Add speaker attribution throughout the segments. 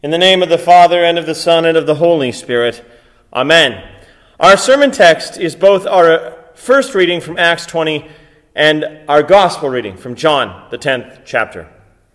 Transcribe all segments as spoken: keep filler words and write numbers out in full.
Speaker 1: In the name of the Father, and of the Son, and of the Holy Spirit. Amen. Our sermon text is both our first reading from Acts twenty and our gospel reading from John, the tenth chapter.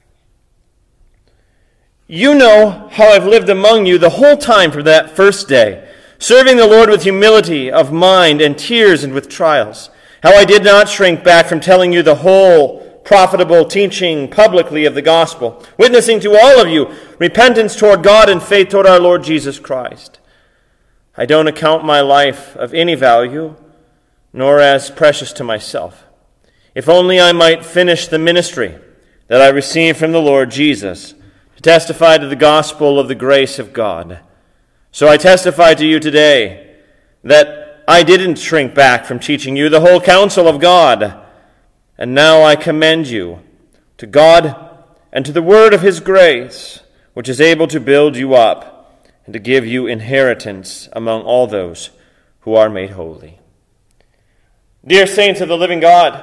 Speaker 1: You know how I've lived among you the whole time from that first day, serving the Lord with humility of mind and tears and with trials. How I did not shrink back from telling you the whole profitable teaching publicly of the gospel, witnessing to all of you repentance toward God and faith toward our Lord Jesus Christ. I don't account my life of any value, nor as precious to myself, if only I might finish the ministry that I received from the Lord Jesus, to testify to the gospel of the grace of God. So I testify to you today that I didn't shrink back from teaching you the whole counsel of God. And now I commend you to God and to the word of his grace, which is able to build you up and to give you inheritance among all those who are made holy. Dear saints of the living God,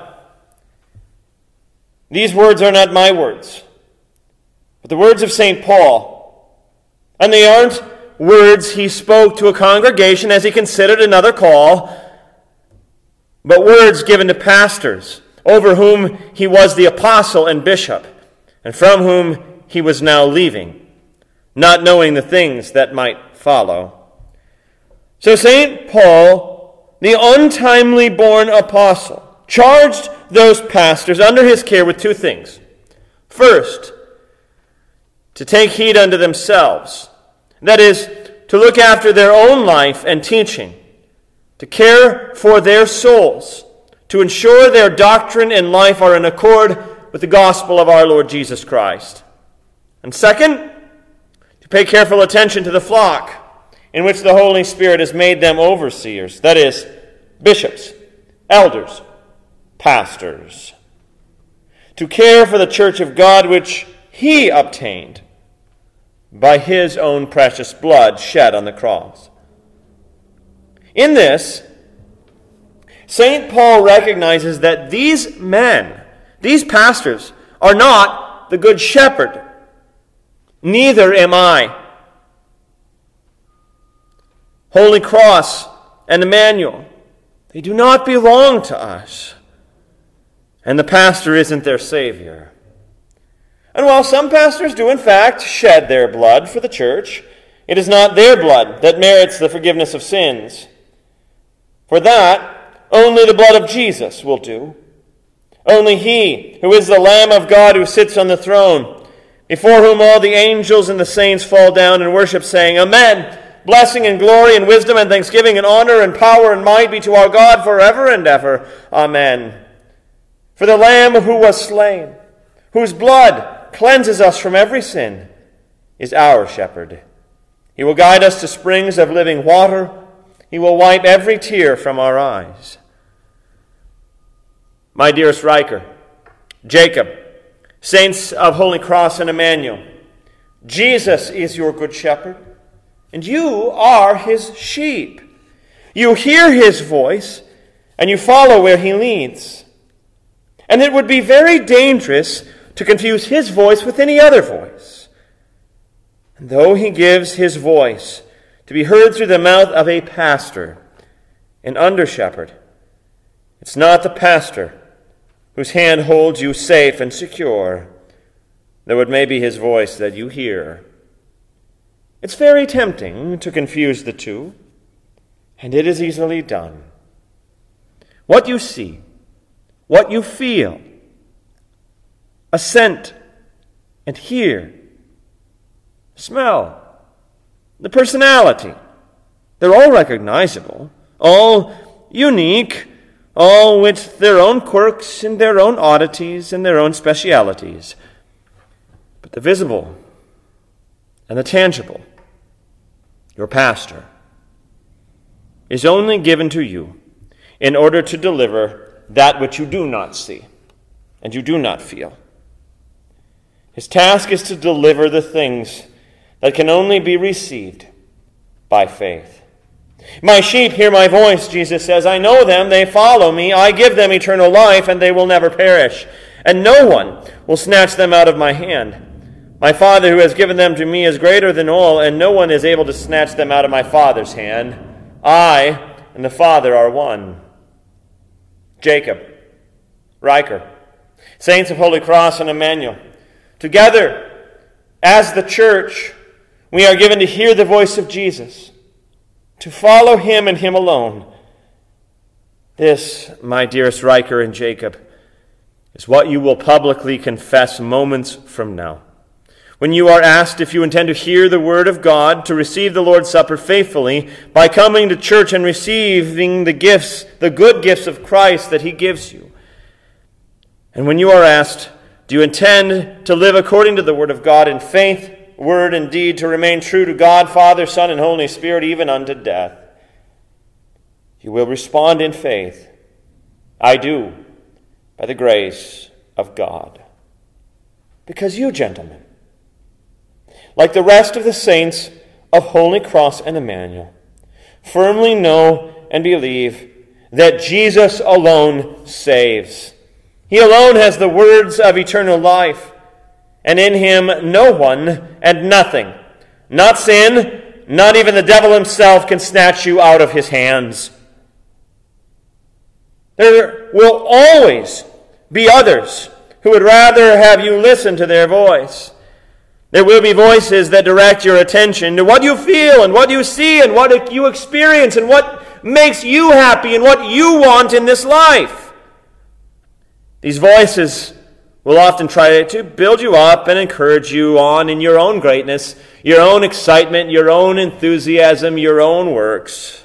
Speaker 1: these words are not my words, but the words of Saint Paul. And they aren't words he spoke to a congregation as he considered another call, but words given to pastors, over whom he was the apostle and bishop, and from whom he was now leaving, not knowing the things that might follow. So Saint Paul, the untimely born apostle, charged those pastors under his care with two things. First, to take heed unto themselves, that is, to look after their own life and teaching, to care for their souls, to ensure their doctrine and life are in accord with the gospel of our Lord Jesus Christ. And second, to pay careful attention to the flock in which the Holy Spirit has made them overseers, that is, bishops, elders, pastors, to care for the church of God which he obtained by his own precious blood shed on the cross. In this, Saint Paul recognizes that these men, these pastors, are not the good shepherd. Neither am I. Holy Cross and Emmanuel, they do not belong to us. And the pastor isn't their savior. And while some pastors do in fact shed their blood for the church, it is not their blood that merits the forgiveness of sins. For that, only the blood of Jesus will do. Only he, who is the Lamb of God who sits on the throne, before whom all the angels and the saints fall down and worship, saying, Amen. Blessing and glory and wisdom and thanksgiving and honor and power and might be to our God forever and ever. Amen. For the Lamb who was slain, whose blood cleanses us from every sin, is our shepherd. He will guide us to springs of living water. He will wipe every tear from our eyes. My dearest Riker, Jacob, saints of Holy Cross and Emmanuel, Jesus is your good shepherd, and you are his sheep. You hear his voice, and you follow where he leads. And it would be very dangerous to confuse his voice with any other voice. And though he gives his voice to be heard through the mouth of a pastor, an under-shepherd, it's not the pastor whose hand holds you safe and secure, though it may be his voice that you hear. It's very tempting to confuse the two, and it is easily done. What you see, what you feel, assent and hear, smell, the personality, they're all recognizable, all unique, all with their own quirks and their own oddities and their own specialities. But the visible and the tangible, your pastor, is only given to you in order to deliver that which you do not see and you do not feel. His task is to deliver the things that can only be received by faith. My sheep hear my voice, Jesus says. I know them, they follow me. I give them eternal life, and they will never perish. And no one will snatch them out of my hand. My Father who has given them to me is greater than all, and no one is able to snatch them out of my Father's hand. I and the Father are one. Jacob, Riker, saints of Holy Cross and Emmanuel, together as the church, we are given to hear the voice of Jesus, to follow him and him alone. This, my dearest Riker and Jacob, is what you will publicly confess moments from now. When you are asked if you intend to hear the word of God, to receive the Lord's Supper faithfully by coming to church and receiving the gifts, the good gifts of Christ that he gives you. And when you are asked, do you intend to live according to the word of God in faith, word, and deed, to remain true to God, Father, Son, and Holy Spirit, even unto death? You will respond in faith, I do, by the grace of God. Because you, gentlemen, like the rest of the saints of Holy Cross and Emmanuel, firmly know and believe that Jesus alone saves. He alone has the words of eternal life, and in him no one and nothing, not sin, not even the devil himself, can snatch you out of his hands. There will always be others who would rather have you listen to their voice. There will be voices that direct your attention to what you feel and what you see and what you experience and what makes you happy and what you want in this life. These voices will often try to build you up and encourage you on in your own greatness, your own excitement, your own enthusiasm, your own works.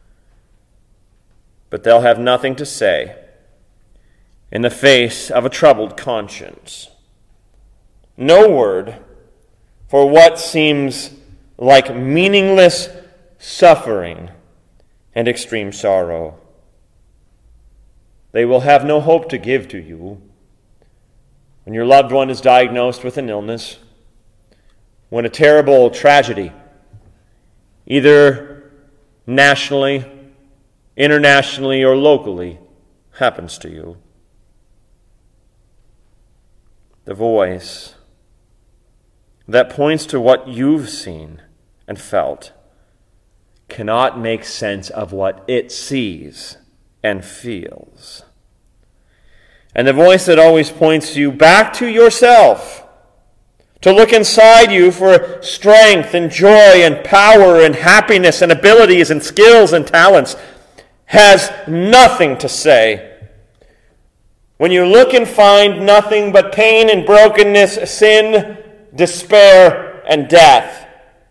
Speaker 1: But they'll have nothing to say in the face of a troubled conscience. No word for what seems like meaningless suffering and extreme sorrow. They will have no hope to give to you when your loved one is diagnosed with an illness, when a terrible tragedy, either nationally, internationally, or locally, happens to you. The voice that points to what you've seen and felt cannot make sense of what it sees and feels. And the voice that always points you back to yourself, to look inside you for strength and joy and power and happiness and abilities and skills and talents, has nothing to say. When you look and find nothing but pain and brokenness, sin, despair, and death.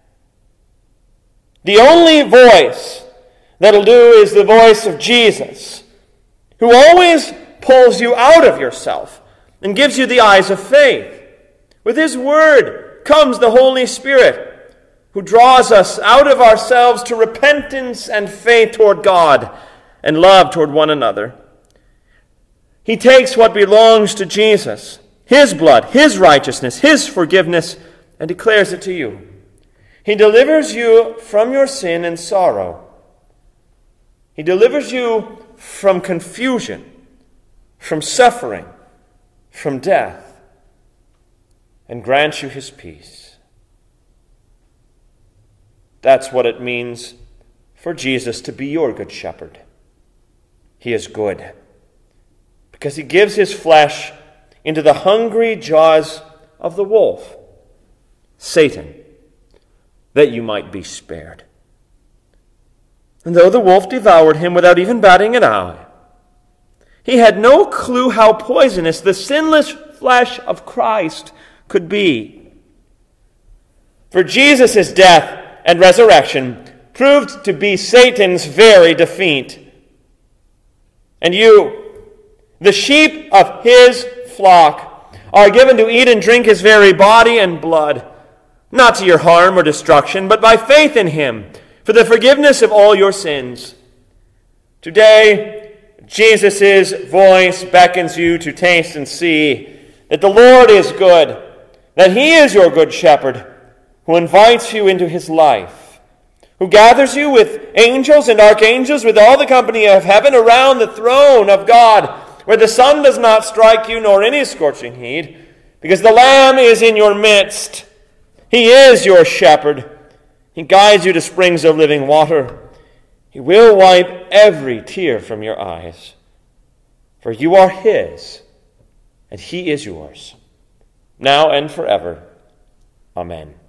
Speaker 1: The only voice that'll do is the voice of Jesus, who always pulls you out of yourself and gives you the eyes of faith. With his word comes the Holy Spirit, who draws us out of ourselves to repentance and faith toward God and love toward one another. He takes what belongs to Jesus, his blood, his righteousness, his forgiveness, and declares it to you. He delivers you from your sin and sorrow. He delivers you from confusion, from suffering, from death, and grants you his peace. That's what it means for Jesus to be your good shepherd. He is good because he gives his flesh into the hungry jaws of the wolf, Satan, that you might be spared. And though the wolf devoured him without even batting an eye, he had no clue how poisonous the sinless flesh of Christ could be. For Jesus' death and resurrection proved to be Satan's very defeat. And you, the sheep of his flock, are given to eat and drink his very body and blood, not to your harm or destruction, but by faith in him, for the forgiveness of all your sins. Today, Jesus' voice beckons you to taste and see that the Lord is good, that he is your good shepherd, who invites you into his life, who gathers you with angels and archangels, with all the company of heaven around the throne of God, where the sun does not strike you nor any scorching heat, because the Lamb is in your midst. He is your shepherd. He guides you to springs of living water. He will wipe every tear from your eyes. For you are his, and he is yours, now and forever. Amen.